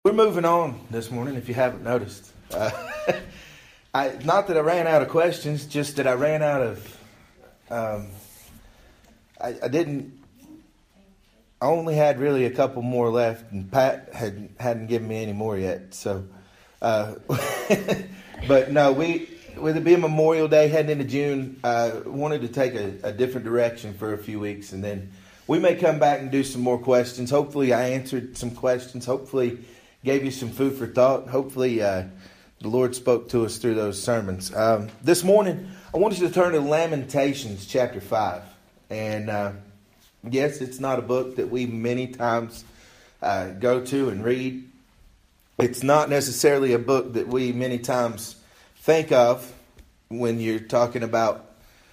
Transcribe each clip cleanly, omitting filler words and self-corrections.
We're moving on this morning, if you haven't noticed. Not that I ran out of questions, just that I ran out of. I didn't. I only had really a couple more left, and Pat hadn't given me any more yet. So, but no, with it being Memorial Day heading into June, wanted to take a different direction for a few weeks, and then we may come back and do some more questions. Hopefully, I answered some questions. Hopefully, gave you some food for thought. Hopefully, the Lord spoke to us through those sermons. This morning, I want you to turn to Lamentations chapter 5. And yes, it's not a book that we many times go to and read. It's not necessarily a book that we many times think of when you're talking about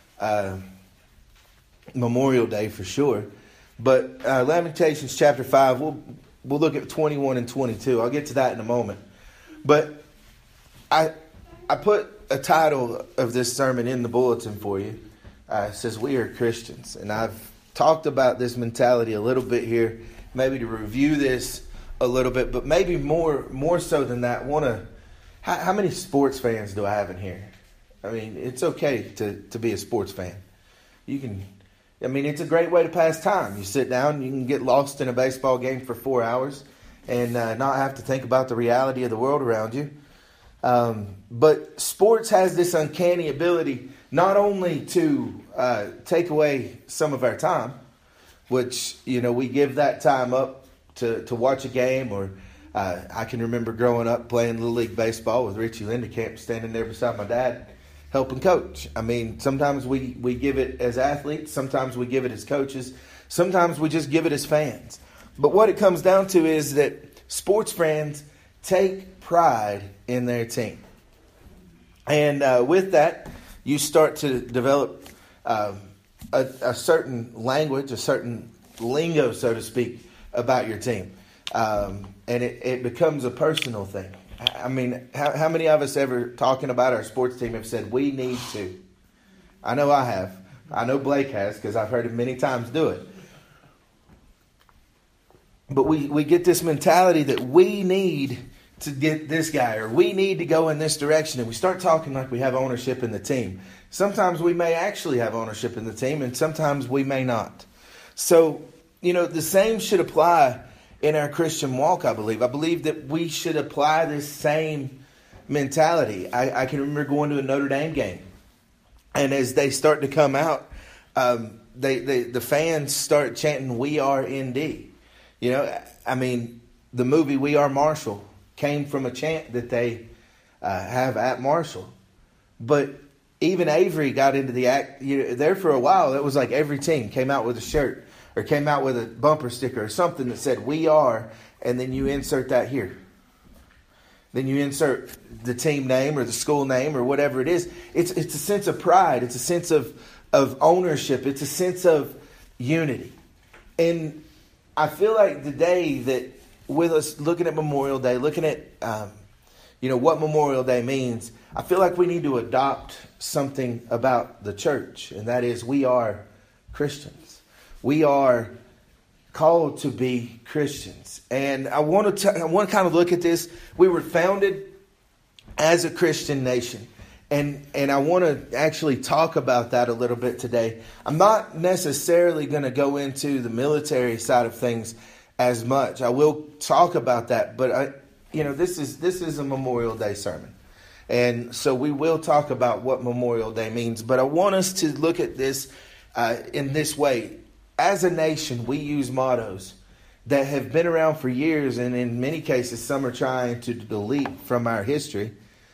Memorial Day for sure. But Lamentations chapter 5, we'll look at 21 and 22. I'll get to that in a moment. But I put a title of this sermon in the bulletin for you. It says, "We are Christians." And I've talked about this mentality a little bit here, maybe to review this a little bit, but maybe more so than that, how many sports fans do I have in here? I mean, it's okay to be a sports fan. It's a great way to pass time. You sit down, you can get lost in a baseball game for 4 hours and not have to think about the reality of the world around you. But sports has this uncanny ability not only to take away some of our time, which, we give that time up to watch a game, or I can remember growing up playing Little League Baseball with Richie Lindekamp, standing there beside my dad, helping coach. I mean, sometimes we give it as athletes, sometimes we give it as coaches, sometimes we just give it as fans. But what it comes down to is that sports fans take pride in their team. And with that, you start to develop a certain language, a certain lingo, so to speak, about your team. And it becomes a personal thing. I mean, how many of us ever talking about our sports team have said, "We need to"? I know I have. I know Blake has, because I've heard him many times do it. But we get this mentality that we need to get this guy, or we need to go in this direction, and we start talking like we have ownership in the team. Sometimes we may actually have ownership in the team, and sometimes we may not. So, the same should apply in our Christian walk, I believe. I believe that we should apply this same mentality. I can remember going to a Notre Dame game, and as they start to come out, the fans start chanting, "We are ND." The movie "We Are Marshall" came from a chant that they have at Marshall. But even Avery got into the act. There for a while, it was like every team came out with a shirt or came out with a bumper sticker or something that said "We Are," and then you insert that here. Then you insert the team name or the school name or whatever it is. It's a sense of pride. It's a sense of ownership. It's a sense of unity. And I feel like the day that, with us looking at Memorial Day, looking at what Memorial Day means, I feel like we need to adopt something about the church, and that is we are Christians. We are called to be Christians. And I want to kind of look at this. We were founded as a Christian nation. And I want to actually talk about that a little bit today. I'm not necessarily going to go into the military side of things as much. I will talk about that, but this is a Memorial Day sermon. And so we will talk about what Memorial Day means, but I want us to look at this in this way. As a nation, we use mottos that have been around for years, and in many cases, some are trying to delete from our history.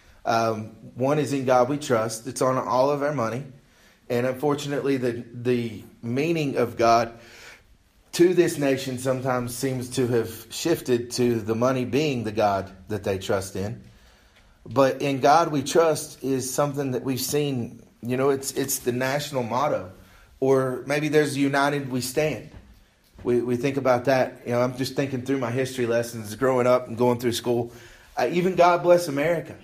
One is "In God We Trust." It's on all of our money. And unfortunately, the meaning of God to this nation sometimes seems to have shifted to the money being the God that they trust in. But "In God We Trust" is something that we've seen, it's the national motto. Or maybe there's "United We Stand." We think about that. I'm just thinking through my history lessons growing up and going through school. Even "God Bless America."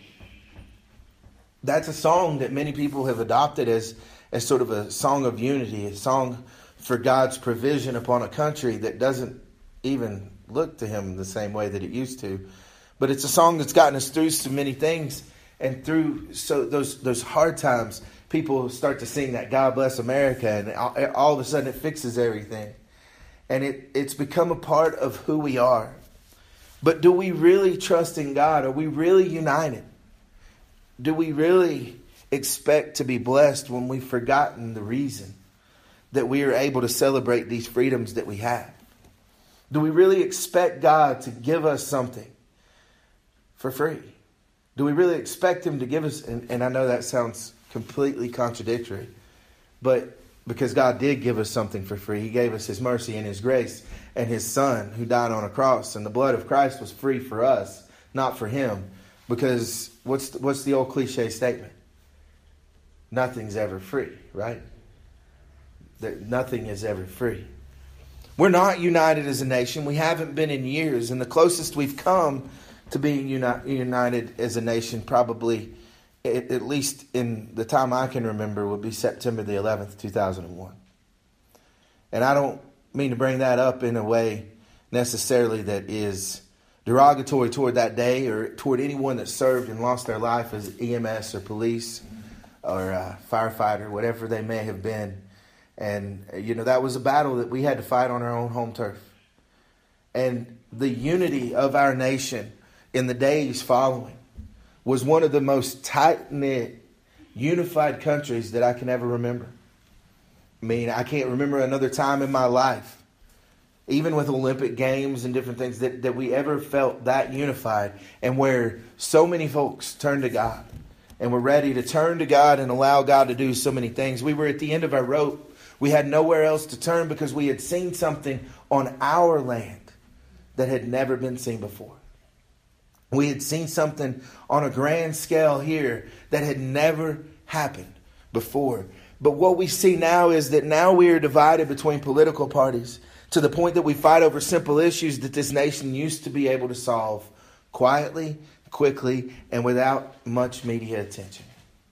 That's a song that many people have adopted as sort of a song of unity, a song for God's provision upon a country that doesn't even look to him the same way that it used to. But it's a song that's gotten us through so many things. And through those hard times, people start to sing that God Bless America. And all of a sudden it fixes everything. And it's become a part of who we are. But do we really trust in God? Are we really united? Do we really expect to be blessed when we've forgotten the reason that we are able to celebrate these freedoms that we have? Do we really expect God to give us something for free? Do we really expect him to give us, and I know that sounds completely contradictory, but because God did give us something for free. He gave us his mercy and his grace and his son who died on a cross. And the blood of Christ was free for us, not for him. Because what's the old cliche statement? Nothing's ever free, right? That nothing is ever free. We're not united as a nation. We haven't been in years. And the closest we've come to being united as a nation probably, at least in the time I can remember, would be September the 11th, 2001. And I don't mean to bring that up in a way necessarily that is derogatory toward that day or toward anyone that served and lost their life as EMS or police or firefighter, whatever they may have been. And, that was a battle that we had to fight on our own home turf. And the unity of our nation in the days following was one of the most tight-knit, unified countries that I can ever remember. I mean, I can't remember another time in my life, even with Olympic Games and different things, that we ever felt that unified and where so many folks turned to God and were ready to turn to God and allow God to do so many things. We were at the end of our rope. We had nowhere else to turn because we had seen something on our land that had never been seen before. We had seen something on a grand scale here that had never happened before. But what we see now is that now we are divided between political parties to the point that we fight over simple issues that this nation used to be able to solve quietly, quickly, and without much media attention.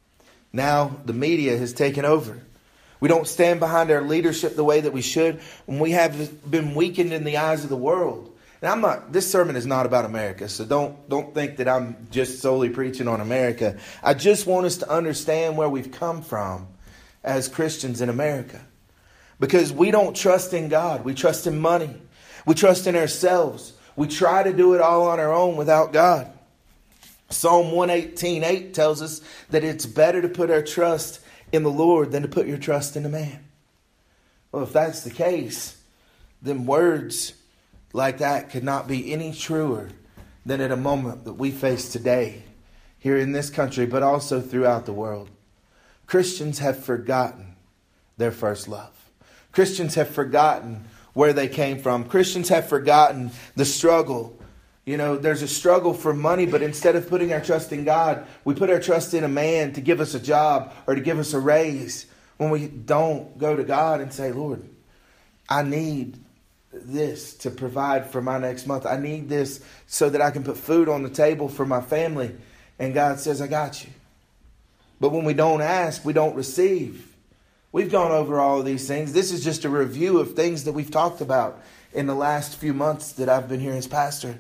Now the media has taken over. We don't stand behind our leadership the way that we should, and we have been weakened in the eyes of the world. And this sermon is not about America, so don't think that I'm just solely preaching on America. I just want us to understand where we've come from as Christians in America. Because we don't trust in God. We trust in money. We trust in ourselves. We try to do it all on our own without God. Psalm 118:8 tells us that it's better to put our trust in the Lord than to put your trust in a man. Well, if that's the case, then words like that could not be any truer than at a moment that we face today here in this country, but also throughout the world. Christians have forgotten their first love. Christians have forgotten where they came from. Christians have forgotten the struggle. There's a struggle for money, but instead of putting our trust in God, we put our trust in a man to give us a job or to give us a raise. When we don't go to God and say, Lord, I need this to provide for my next month. I need this so that I can put food on the table for my family. And God says, I got you. But when we don't ask, we don't receive. We've gone over all of these things. This is just a review of things that we've talked about in the last few months that I've been here as pastor.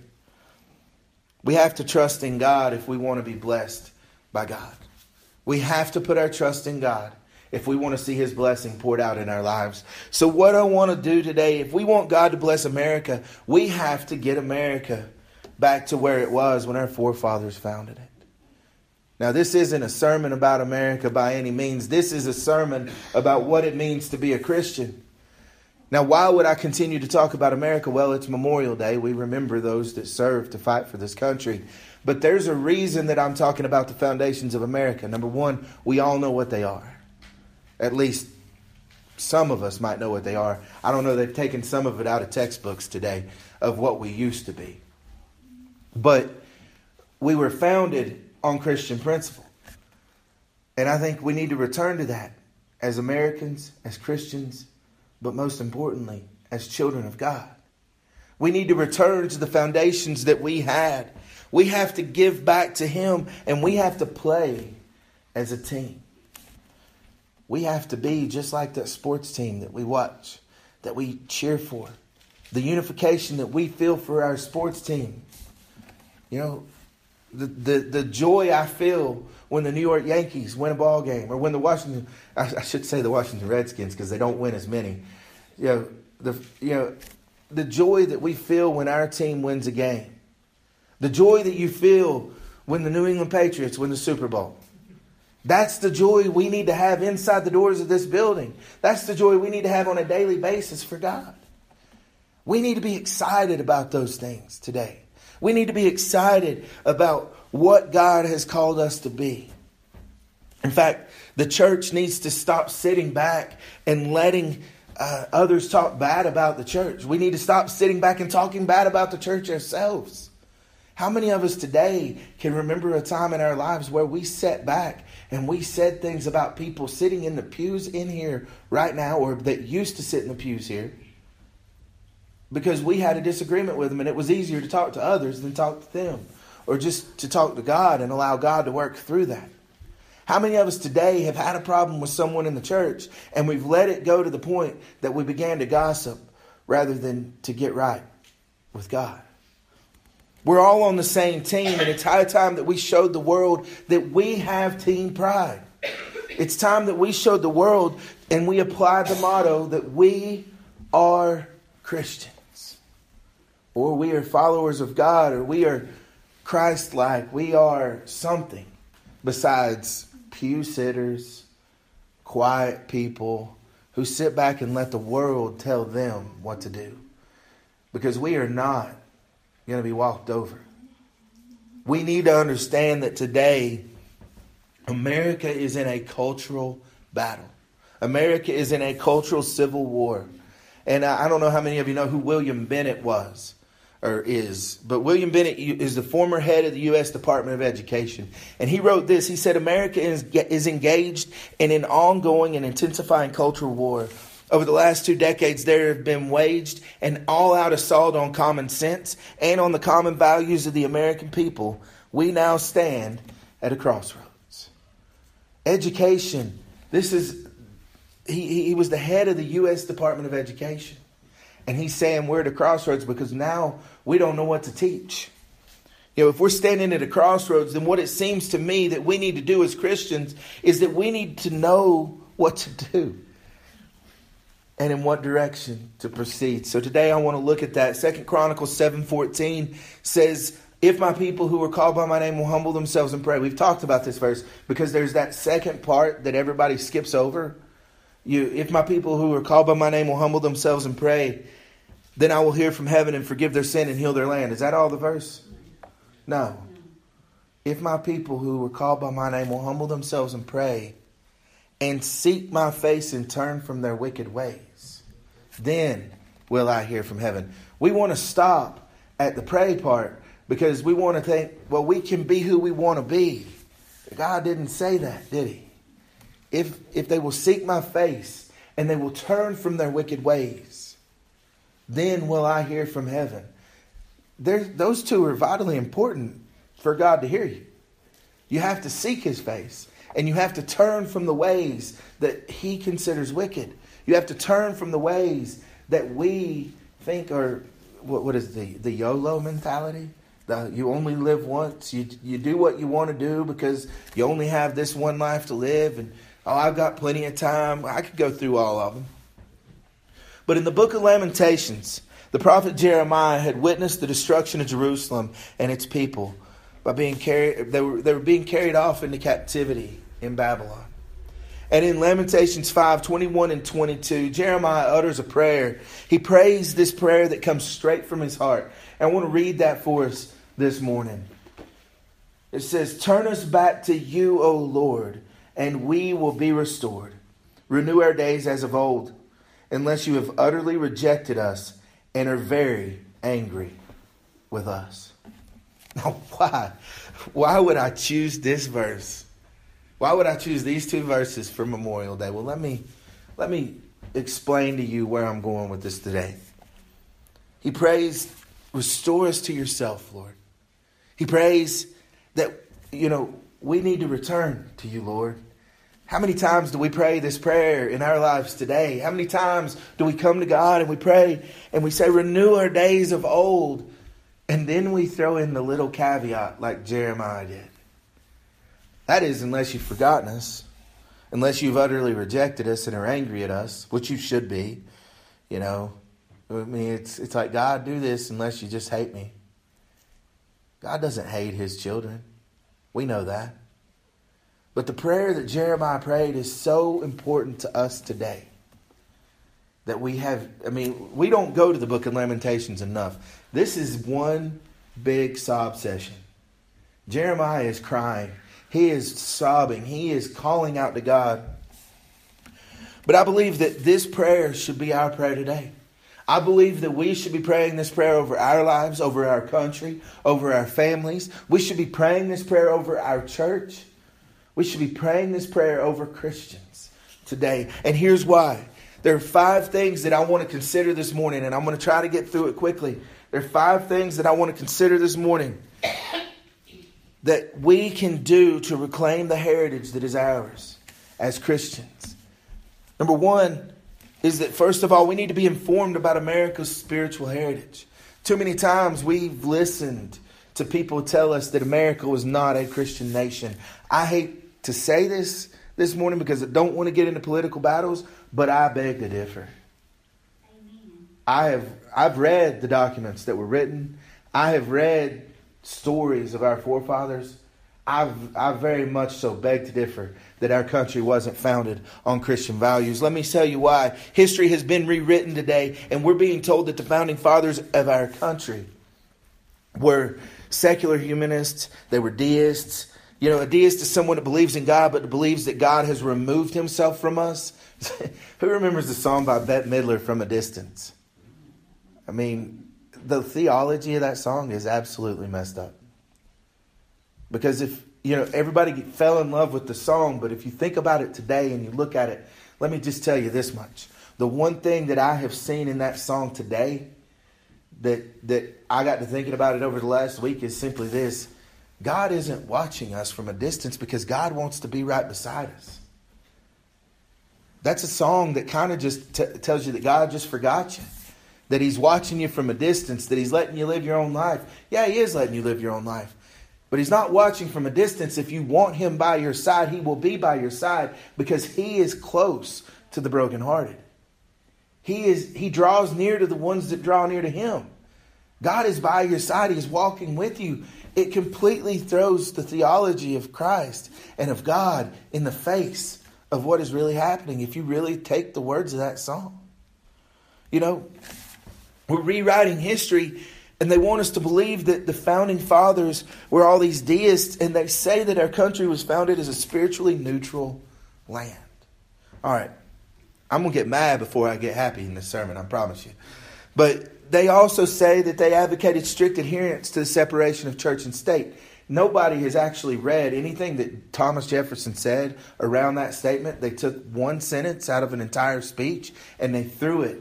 We have to trust in God if we want to be blessed by God. We have to put our trust in God if we want to see his blessing poured out in our lives. So what I want to do today, if we want God to bless America, we have to get America back to where it was when our forefathers founded it. Now, this isn't a sermon about America by any means. This is a sermon about what it means to be a Christian. Now, why would I continue to talk about America? Well, it's Memorial Day. We remember those that served to fight for this country. But there's a reason that I'm talking about the foundations of America. Number one, we all know what they are. At least some of us might know what they are. I don't know, they've taken some of it out of textbooks today of what we used to be. But we were founded on Christian principle. And I think we need to return to that as Americans, as Christians, but most importantly, as children of God. We need to return to the foundations that we had. We have to give back to him, and we have to play as a team. We have to be just like that sports team that we watch, that we cheer for. The unification that we feel for our sports team. You know, the joy I feel when the New York Yankees win a ball game, or when the I should say the Washington Redskins, because they don't win as many. The joy that we feel when our team wins a game. The joy that you feel when the New England Patriots win the Super Bowl. That's the joy we need to have inside the doors of this building. That's the joy we need to have on a daily basis for God. We need to be excited about those things today. We need to be excited about what God has called us to be. In fact, the church needs to stop sitting back and letting others talk bad about the church. We need to stop sitting back and talking bad about the church ourselves. How many of us today can remember a time in our lives where we sat back and we said things about people sitting in the pews in here right now, or that used to sit in the pews here, because we had a disagreement with them and it was easier to talk to others than talk to them, or just to talk to God and allow God to work through that? How many of us today have had a problem with someone in the church and we've let it go to the point that we began to gossip rather than to get right with God? We're all on the same team, and it's high time that we showed the world that we have team pride. It's time that we showed the world and we applied the motto that we are Christians, or we are followers of God, or we are Christ-like. We are something besides pew sitters, quiet people who sit back and let the world tell them what to do. Because we are not going to be walked over. We need to understand that today America is in a cultural battle. America is in a cultural civil war. And I don't know how many of you know who William Bennett was or is, but William Bennett is the former head of the U.S. Department of Education. And he wrote this. He said, America is engaged in an ongoing and intensifying cultural war. Over the last 2 decades, there have been waged an all-out assault on common sense and on the common values of the American people. We now stand at a crossroads. Education. He was the head of the U.S. Department of Education. And he's saying we're at a crossroads because now we don't know what to teach. You know, if we're standing at a crossroads, then what it seems to me that we need to do as Christians is that we need to know what to do and in what direction to proceed. So today I want to look at that. 2 Chronicles 7:14 says, if my people who are called by my name will humble themselves and pray. We've talked about this verse because there's that second part that everybody skips over. If my people who are called by my name will humble themselves and pray, then I will hear from heaven and forgive their sin and heal their land. Is that all the verse? No. If my people who are called by my name will humble themselves and pray and seek my face and turn from their wicked ways, then will I hear from heaven. We want to stop at the pray part because we want to think, well, we can be who we want to be. God didn't say that, did he? If they will seek my face and they will turn from their wicked ways, then will I hear from heaven. Those two are vitally important for God to hear you. You have to seek his face, and you have to turn from the ways that he considers wicked. You have to turn from the ways that we think are, what is the YOLO mentality? You only live once. You do what you want to do because you only have this one life to live. And, I've got plenty of time. I could go through all of them. But in the book of Lamentations, the prophet Jeremiah had witnessed the destruction of Jerusalem and its people by being carried. They were being carried off into captivity in Babylon. And in Lamentations 5:21 and 22, Jeremiah utters a prayer. He prays this prayer that comes straight from his heart. And I want to read that for us this morning. It says, turn us back to you, O Lord, and we will be restored. Renew our days as of old, unless you have utterly rejected us and are very angry with us. Now, why? Why would I choose this verse? Why would I choose these two verses for Memorial Day? Well, let me explain to you where I'm going with this today. He prays, restore us to yourself, Lord. He prays that, we need to return to you, Lord. How many times do we pray this prayer in our lives today? How many times do we come to God and we pray and we say, renew our days of old? And then we throw in the little caveat like Jeremiah did. That is, unless you've forgotten us, unless you've utterly rejected us and are angry at us, which you should be. You know, I mean, it's like, God, do this unless you just hate me. God doesn't hate his children. We know that. But the prayer that Jeremiah prayed is so important to us today. That we have, I mean, we don't go to the book of Lamentations enough. This is one big sob session. Jeremiah is crying. He is sobbing. He is calling out to God. But I believe that this prayer should be our prayer today. I believe that we should be praying this prayer over our lives, over our country, over our families. We should be praying this prayer over our church. We should be praying this prayer over Christians today. And here's why. There are 5 things that I want to consider this morning, and I'm going to try to get through it quickly. There are 5 things that I want to consider this morning that we can do to reclaim the heritage that is ours as Christians. Number 1 is that, first of all, we need to be informed about America's spiritual heritage. Too many times we've listened to people tell us that America was not a Christian nation. I hate to say this morning because I don't want to get into political battles, but I beg to differ. Amen. I've read the documents that were written. I have read stories of our forefathers. I very much so beg to differ that our country wasn't founded on Christian values. Let me tell you why. History has been rewritten today, and we're being told that the founding fathers of our country were secular humanists. They were deists. You know, a deist is someone that believes in God, but believes that God has removed himself from us. Who remembers the song by Bette Midler, From a Distance? I mean, the theology of that song is absolutely messed up. Because if, you know, everybody fell in love with the song, but if you think about it today and you look at it, let me just tell you this much. The one thing that I have seen in that song today that I got to thinking about it over the last week is simply this. God isn't watching us from a distance because God wants to be right beside us. That's a song that kind of just tells you that God just forgot you. That he's watching you from a distance. That he's letting you live your own life. Yeah, he is letting you live your own life. But he's not watching from a distance. If you want him by your side, he will be by your side because he is close to the brokenhearted. He draws near to the ones that draw near to him. God is by your side. He is walking with you. It completely throws the theology of Christ and of God in the face of what is really happening if you really take the words of that song. You know, we're rewriting history and they want us to believe that the founding fathers were all these deists, and they say that our country was founded as a spiritually neutral land. All right, I'm going to get mad before I get happy in this sermon, I promise you. But they also say that they advocated strict adherence to the separation of church and state. Nobody has actually read anything that Thomas Jefferson said around that statement. They took one sentence out of an entire speech and they threw it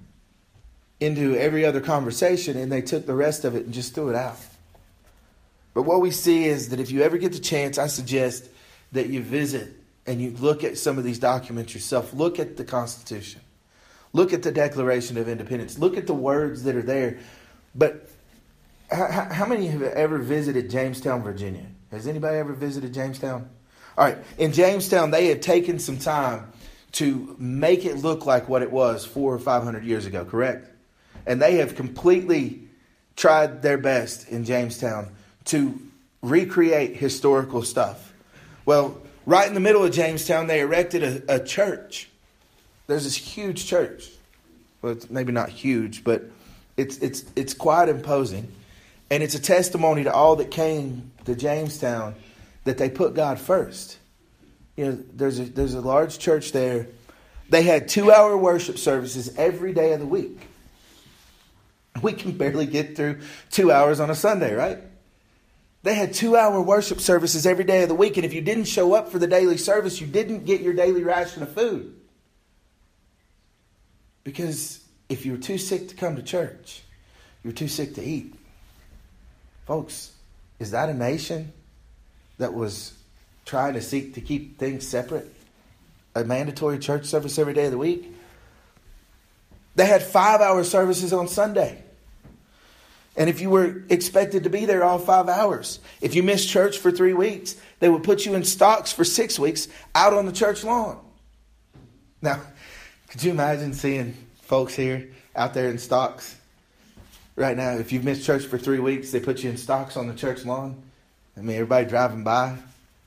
into every other conversation, and they took the rest of it and just threw it out. But what we see is that if you ever get the chance, I suggest that you visit and you look at some of these documents yourself. Look at the Constitution. Look at the Declaration of Independence. Look at the words that are there. But how many have ever visited Jamestown, Virginia? Has anybody ever visited Jamestown? All right. In Jamestown, they have taken some time to make it look like what it was 400 or 500 years ago, correct? And they have completely tried their best in Jamestown to recreate historical stuff. Well, right in the middle of Jamestown, they erected a church. There's this huge church. Well, it's maybe not huge, but it's quite imposing. And it's a testimony to all that came to Jamestown that they put God first. You know, there's a large church there. They had 2-hour worship services every day of the week. We can barely get through 2 hours on a Sunday, right? They had 2-hour worship services every day of the week. And if you didn't show up for the daily service, you didn't get your daily ration of food. Because if you were too sick to come to church, you were too sick to eat. Folks, is that a nation that was trying to seek to keep things separate? a mandatory church service every day of the week. They had 5-hour services on Sunday. And if you were expected to be there all 5 hours, if you missed church for 3 weeks, they would put you in stocks for 6 weeks out on the church lawn. Now, could you imagine seeing folks here out there in stocks right now? If you've missed church for 3 weeks, they put you in stocks on the church lawn. I mean, everybody driving by.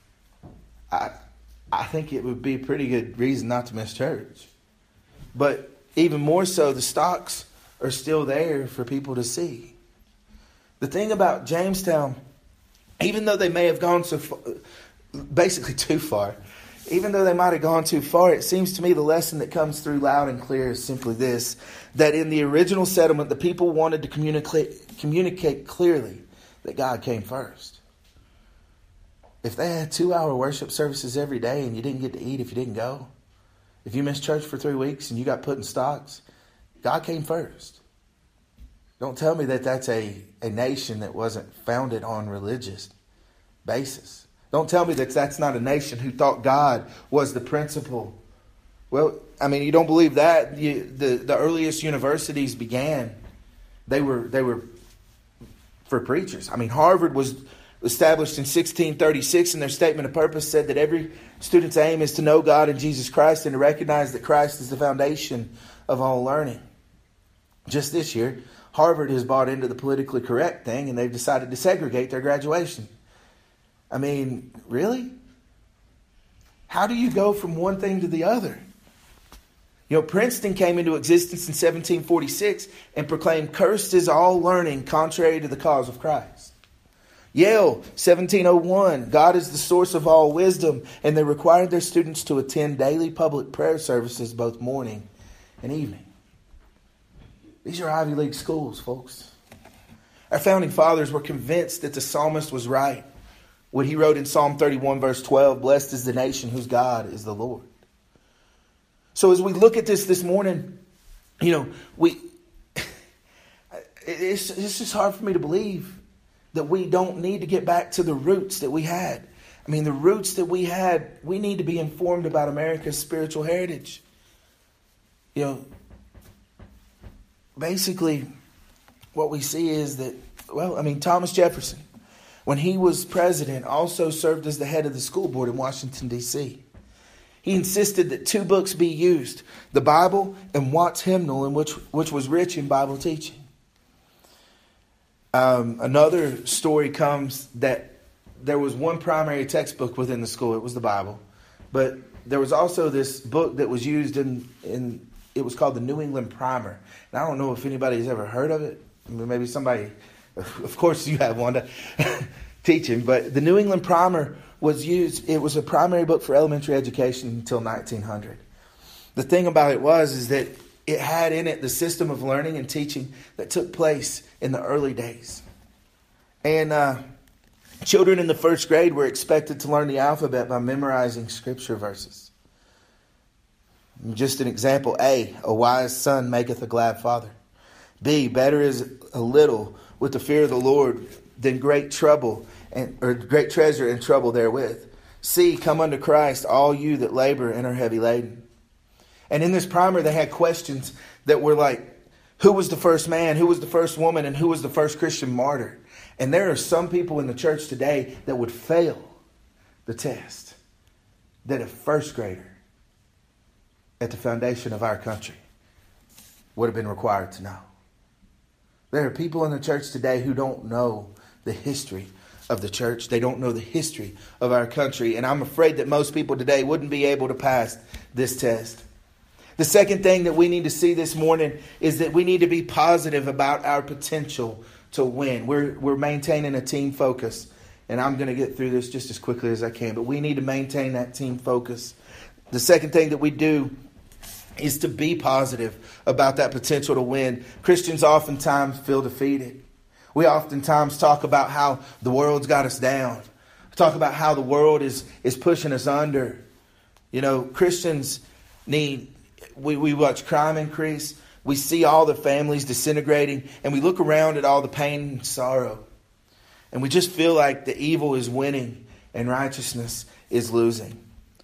I think it would be a pretty good reason not to miss church. But even more so, the stocks are still there for people to see. The thing about Jamestown, even though they may have gone so far, basically too far, even though they might have gone too far, it seems to me the lesson that comes through loud and clear is simply this, that in the original settlement, the people wanted to communicate clearly that God came first. If they had 2-hour worship services every day and you didn't get to eat if you didn't go, if you missed church for 3 weeks and you got put in stocks, God came first. Don't tell me that that's a nation that wasn't founded on religious basis. Don't tell me that that's not a nation who thought God was the principal. Well, I mean, you don't believe that. The earliest universities began, they were for preachers. I mean, Harvard was established in 1636, and their statement of purpose said that every student's aim is to know God and Jesus Christ and to recognize that Christ is the foundation of all learning. Just this year, Harvard has bought into the politically correct thing, and they've decided to segregate their graduation. I mean, really? How do you go from one thing to the other? You know, Princeton came into existence in 1746 and proclaimed, "Cursed is all learning contrary to the cause of Christ." Yale, 1701, "God is the source of all wisdom," and they required their students to attend daily public prayer services both morning and evening. These are Ivy League schools, folks. Our founding fathers were convinced that the psalmist was right when he wrote in Psalm 31, verse 12, "Blessed is the nation whose God is the Lord." So as we look at this morning, you know, it's just hard for me to believe that we don't need to get back to the roots that we had. I mean, the roots that we had, we need to be informed about America's spiritual heritage. You know, basically what we see is that, well, I mean, Thomas Jefferson, when he was president, also served as the head of the school board in Washington, D.C. He insisted that 2 books be used, the Bible and Watts' hymnal, which was rich in Bible teaching. Another story comes that there was one primary textbook within the school. It was the Bible. But there was also this book that was used in it was called the New England Primer. And I don't know if anybody's ever heard of it. I mean, maybe somebody, of course you have one to teach him. But the New England Primer was used. It was a primary book for elementary education until 1900. The thing about it is that it had in it the system of learning and teaching that took place in the early days. And children in the first grade were expected to learn the alphabet by memorizing scripture verses. Just an example: A wise son maketh a glad father. B, better is a little with the fear of the Lord than great treasure and trouble therewith. C, come unto Christ, all you that labor and are heavy laden. And in this primer, they had questions that were like, who was the first man, who was the first woman, and who was the first Christian martyr? And there are some people in the church today that would fail the test that a first grader at the foundation of our country would have been required to know. There are people in the church today who don't know the history of the church. They don't know the history of our country. And I'm afraid that most people today wouldn't be able to pass this test. The second thing that we need to see this morning is that we need to be positive about our potential to win. We're maintaining a team focus. And I'm going to get through this just as quickly as I can. But we need to maintain that team focus. The second thing that we do is to be positive about that potential to win. Christians oftentimes feel defeated. We oftentimes talk about how the world's got us down. We talk about how the world is pushing us under. You know, Christians need, we watch crime increase. We see all the families disintegrating. And we look around at all the pain and sorrow. And we just feel like the evil is winning and righteousness is losing.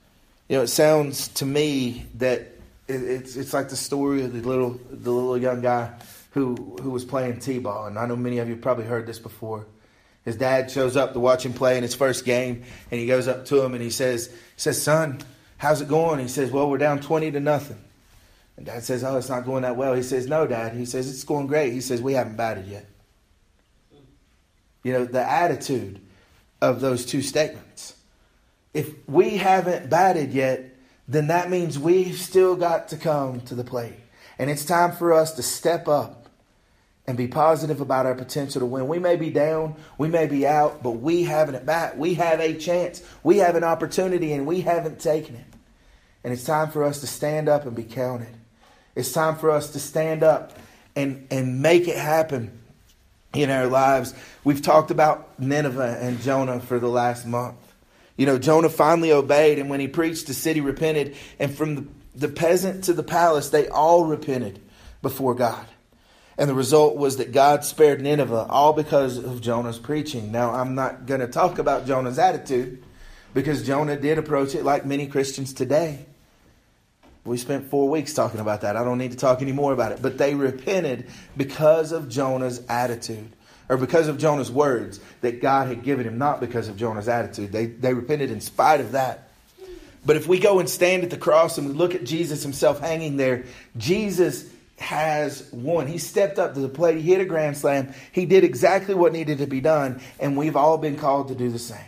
You know, it sounds to me that it's like the story of the little young guy who was playing t-ball. And I know many of you probably heard this before. His dad shows up to watch him play in his first game, and he goes up to him and he says, "Son, how's it going?" He says, "Well, we're down 20-0. And Dad says, "Oh, it's not going that well." He says, "No, Dad." He says, "It's going great." He says, "We haven't batted yet." You know, the attitude of those two statements. If we haven't batted yet, then that means we've still got to come to the plate. And it's time for us to step up and be positive about our potential to win. We may be down, we may be out, but we have an at bat. We have a chance. We have an opportunity, and we haven't taken it. And it's time for us to stand up and be counted. It's time for us to stand up and make it happen in our lives. We've talked about Nineveh and Jonah for the last month. You know, Jonah finally obeyed, and when he preached, the city repented. And from the peasant to the palace, they all repented before God. And the result was that God spared Nineveh, all because of Jonah's preaching. Now, I'm not going to talk about Jonah's attitude, because Jonah did approach it like many Christians today. We spent 4 weeks talking about that. I don't need to talk any more about it. But they repented because of Jonah's attitude, or because of Jonah's words that God had given him, not because of Jonah's attitude. They repented in spite of that. But if we go and stand at the cross and we look at Jesus himself hanging there, Jesus has won. He stepped up to the plate. He hit a grand slam. He did exactly what needed to be done. And we've all been called to do the same.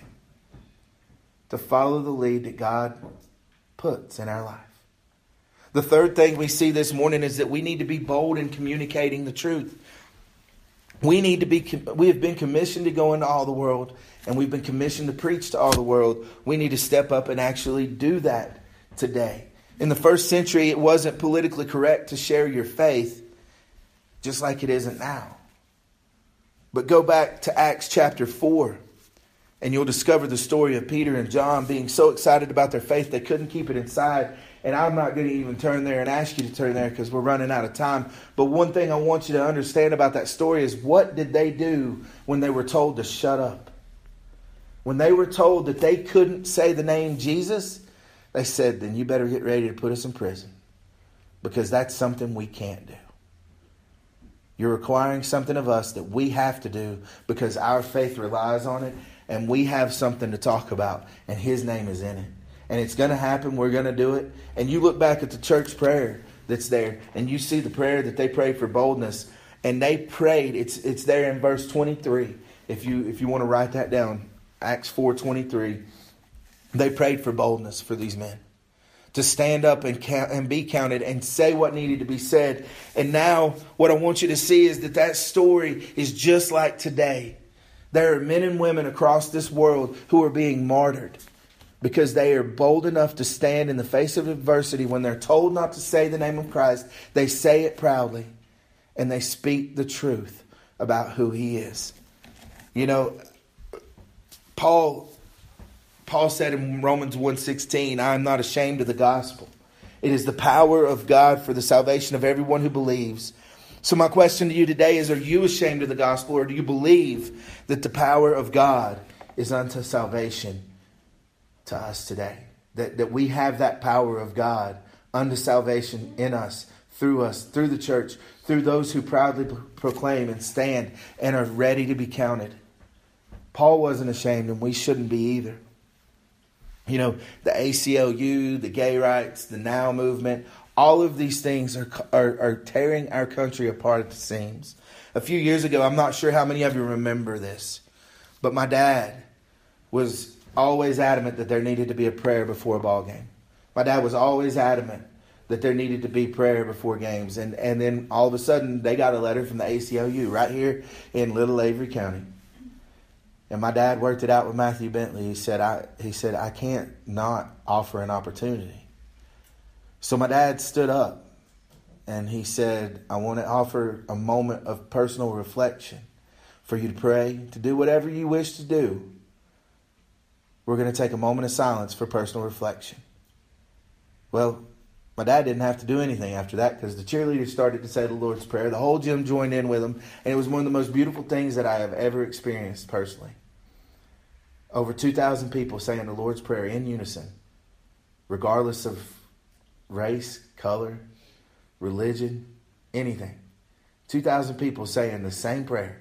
To follow the lead that God puts in our life. The third thing we see this morning is that we need to be bold in communicating the truth. We have been commissioned to go into all the world, and we've been commissioned to preach to all the world. We need to step up and actually do that today. In the first century, it wasn't politically correct to share your faith, just like it isn't now. But go back to Acts chapter 4, and you'll discover the story of Peter and John being so excited about their faith they couldn't keep it inside. And I'm not going to even turn there and ask you to turn there because we're running out of time. But one thing I want you to understand about that story is, what did they do when they were told to shut up? When they were told that they couldn't say the name Jesus, they said, "Then you better get ready to put us in prison, because that's something we can't do. You're requiring something of us that we have to do because our faith relies on it, and we have something to talk about, and his name is in it. And it's going to happen. We're going to do it." And you look back at the church prayer that's there, and you see the prayer that they prayed for boldness. And they prayed. It's there in verse 23. If you want to write that down, Acts 4:23. They prayed for boldness for these men to stand up and be counted and say what needed to be said. And now what I want you to see is that story is just like today. There are men and women across this world who are being martyred because they are bold enough to stand in the face of adversity. When they're told not to say the name of Christ, they say it proudly, and they speak the truth about who he is. You know, Paul said in Romans 1:16, "I am not ashamed of the gospel. It is the power of God for the salvation of everyone who believes." So my question to you today is, are you ashamed of the gospel, or do you believe that the power of God is unto salvation to us today? That we have that power of God unto salvation in us, through the church, through those who proudly proclaim and stand and are ready to be counted. Paul wasn't ashamed, and we shouldn't be either. You know, the ACLU, the gay rights, the Now movement, all of these things are tearing our country apart at the seams. A few years ago, I'm not sure how many of you remember this, but my dad was always adamant that there needed to be a prayer before a ball game. My dad was always adamant that there needed to be prayer before games. And then all of a sudden, they got a letter from the ACLU right here in Little Avery County. And my dad worked it out with Matthew Bentley. He said, I can't not offer an opportunity. So my dad stood up and he said, "I want to offer a moment of personal reflection for you to pray, to do whatever you wish to do. We're going to take a moment of silence for personal reflection." Well, my dad didn't have to do anything after that, because the cheerleaders started to say the Lord's Prayer. The whole gym joined in with them, and it was one of the most beautiful things that I have ever experienced personally. Over 2,000 people saying the Lord's Prayer in unison regardless of race, color, religion, anything. 2,000 people saying the same prayer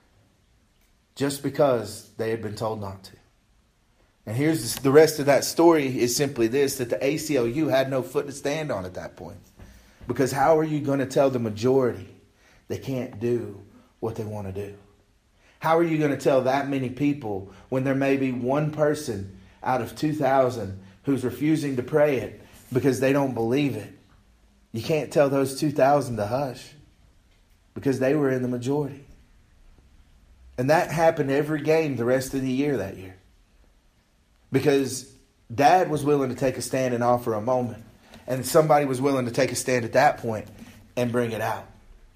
just because they had been told not to. And here's the rest of that story is simply this, that the ACLU had no foot to stand on at that point. Because how are you going to tell the majority they can't do what they want to do? How are you going to tell that many people when there may be one person out of 2,000 who's refusing to pray it because they don't believe it? You can't tell those 2,000 to hush because they were in the majority. And that happened every game the rest of the year that year. Because Dad was willing to take a stand and offer a moment. And somebody was willing to take a stand at that point and bring it out.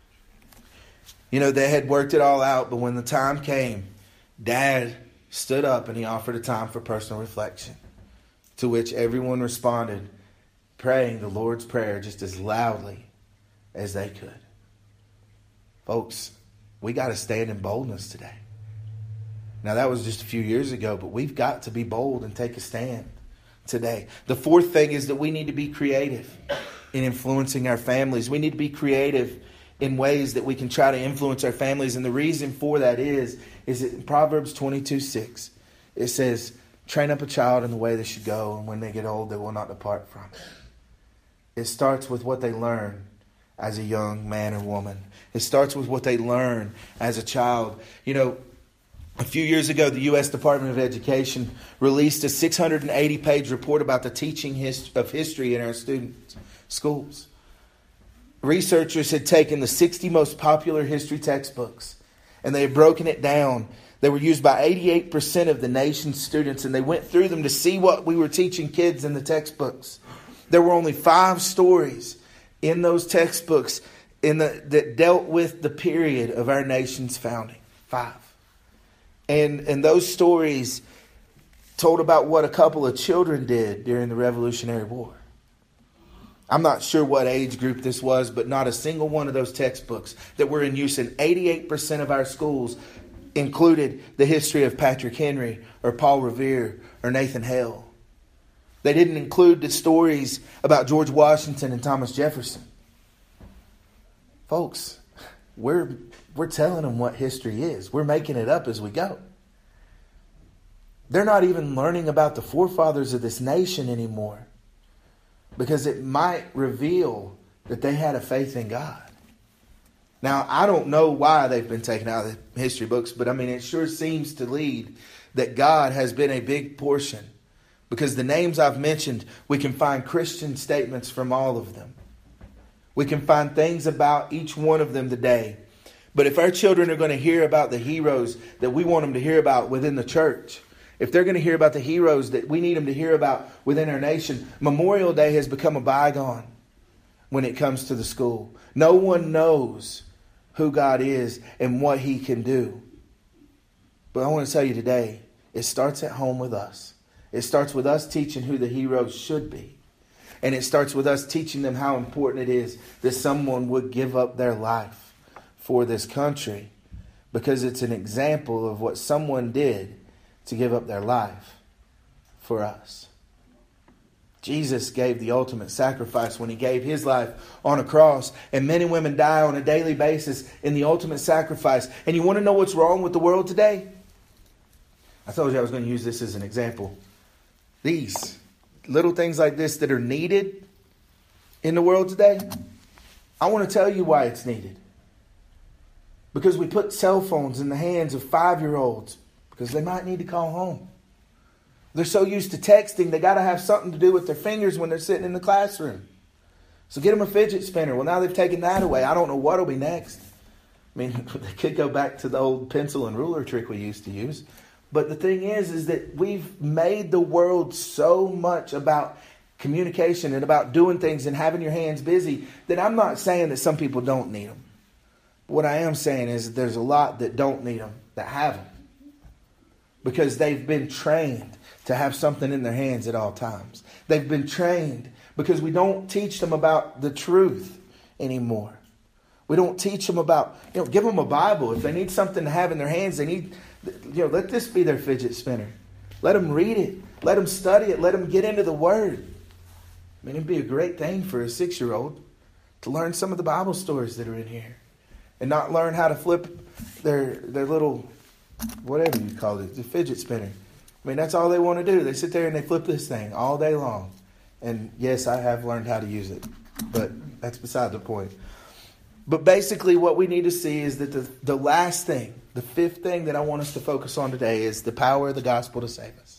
You know, they had worked it all out, but when the time came, Dad stood up and he offered a time for personal reflection. To which everyone responded, praying the Lord's Prayer just as loudly as they could. Folks, we got to stand in boldness today. Now, that was just a few years ago, but we've got to be bold and take a stand today. The fourth thing is that we need to be creative in influencing our families. We need to be creative in ways that we can try to influence our families. And the reason for that is that in Proverbs 22:6, it says, train up a child in the way they should go, and when they get old, they will not depart from it. It starts with what they learn as a young man or woman. It starts with what they learn as a child. You know, a few years ago, the U.S. Department of Education released a 680-page report about the teaching of history in our students' schools. Researchers had taken the 60 most popular history textbooks, and they had broken it down. They were used by 88% of the nation's students, and they went through them to see what we were teaching kids in the textbooks. There were only 5 stories in those textbooks that dealt with the period of our nation's founding. 5. And those stories told about what a couple of children did during the Revolutionary War. I'm not sure what age group this was, but not a single one of those textbooks that were in use in 88% of our schools included the history of Patrick Henry or Paul Revere or Nathan Hale. They didn't include the stories about George Washington and Thomas Jefferson. Folks, we're telling them what history is. We're making it up as we go. They're not even learning about the forefathers of this nation anymore because it might reveal that they had a faith in God. Now, I don't know why they've been taken out of the history books, but I mean, it sure seems to lead that God has been a big portion. Because the names I've mentioned, we can find Christian statements from all of them. We can find things about each one of them today. But if our children are going to hear about the heroes that we want them to hear about within the church, if they're going to hear about the heroes that we need them to hear about within our nation, Memorial Day has become a bygone when it comes to the school. No one knows who God is and what He can do. But I want to tell you today, it starts at home with us. It starts with us teaching who the heroes should be. And it starts with us teaching them how important it is that someone would give up their life for this country, because it's an example of what someone did to give up their life for us. Jesus gave the ultimate sacrifice when He gave His life on a cross. And men and women die on a daily basis in the ultimate sacrifice. And you want to know what's wrong with the world today? I told you I was going to use this as an example. These little things like this that are needed in the world today, I want to tell you why it's needed. Because we put cell phones in the hands of 5-year-olds because they might need to call home. They're so used to texting, they got to have something to do with their fingers when they're sitting in the classroom. So get them a fidget spinner. Well, now they've taken that away. I don't know what will be next. I mean, they could go back to the old pencil and ruler trick we used to use. But the thing is that we've made the world so much about communication and about doing things and having your hands busy that I'm not saying that some people don't need them. What I am saying is that there's a lot that don't need them, that have them. Because they've been trained to have something in their hands at all times. They've been trained because we don't teach them about the truth anymore. We don't teach them about, give them a Bible. If they need something to have in their hands, they need, let this be their fidget spinner. Let them read it. Let them study it. Let them get into the Word. I mean, it'd be a great thing for a 6-year-old to learn some of the Bible stories that are in here. And not learn how to flip their little, whatever you call it, the fidget spinner. I mean, that's all they want to do. They sit there and they flip this thing all day long. And yes, I have learned how to use it. But that's beside the point. But basically what we need to see is that the last thing, the fifth thing that I want us to focus on today is the power of the gospel to save us.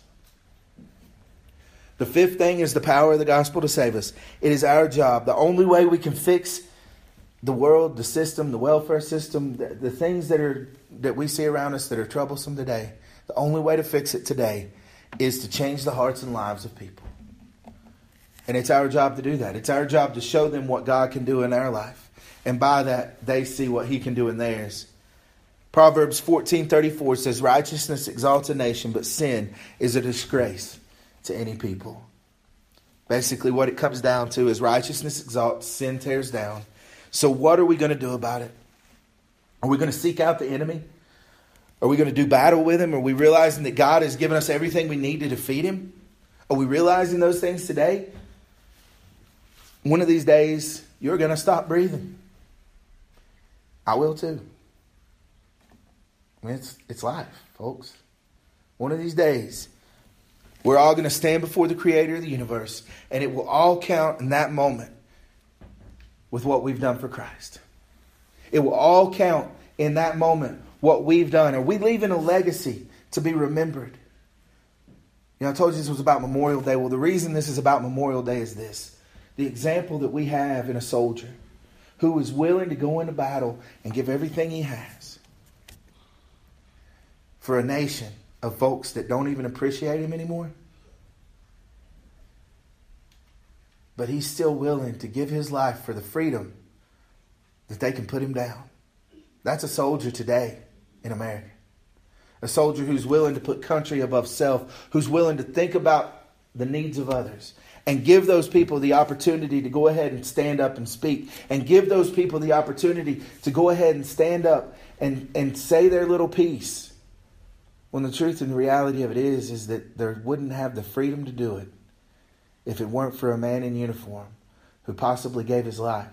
The fifth thing is the power of the gospel to save us. It is our job. The only way we can fix the world, the system, the welfare system, the things that we see around us that are troublesome today, the only way to fix it today is to change the hearts and lives of people. And it's our job to do that. It's our job to show them what God can do in our life. And by that, they see what He can do in theirs. Proverbs 14:34 says, righteousness exalts a nation, but sin is a disgrace to any people. Basically, what it comes down to is righteousness exalts, sin tears down. So what are we going to do about it? Are we going to seek out the enemy? Are we going to do battle with him? Are we realizing that God has given us everything we need to defeat him? Are we realizing those things today? One of these days, you're going to stop breathing. I will too. I mean, it's life, folks. One of these days, we're all going to stand before the Creator of the universe, and it will all count in that moment with what we've done for Christ. It will all count in that moment what we've done. Are we leaving a legacy to be remembered? You know, I told you this was about Memorial Day. Well, the reason this is about Memorial Day is this. The example that we have in a soldier who is willing to go into battle and give everything he has for a nation of folks that don't even appreciate him anymore. But he's still willing to give his life for the freedom that they can put him down. That's a soldier today in America. A soldier who's willing to put country above self, who's willing to think about the needs of others and give those people the opportunity to go ahead and stand up and speak, and give those people the opportunity to go ahead and stand up and say their little piece. When the truth and the reality of it is that they wouldn't have the freedom to do it if it weren't for a man in uniform who possibly gave his life.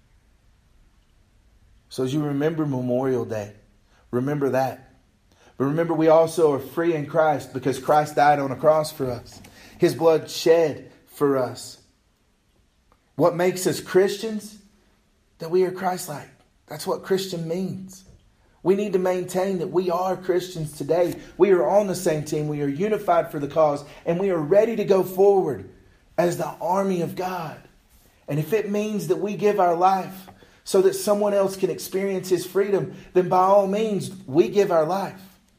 So as you remember Memorial Day, remember that. But remember, we also are free in Christ because Christ died on a cross for us. His blood shed for us. What makes us Christians? That we are Christ-like. That's what Christian means. We need to maintain that we are Christians today. We are on the same team. We are unified for the cause. And we are ready to go forward as the army of God. And if it means that we give our life so that someone else can experience His freedom, then by all means, we give our life.